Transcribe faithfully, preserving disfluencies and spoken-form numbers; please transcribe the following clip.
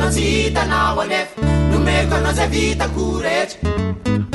tsy hitanao anefa nomeko anao zay vita koretra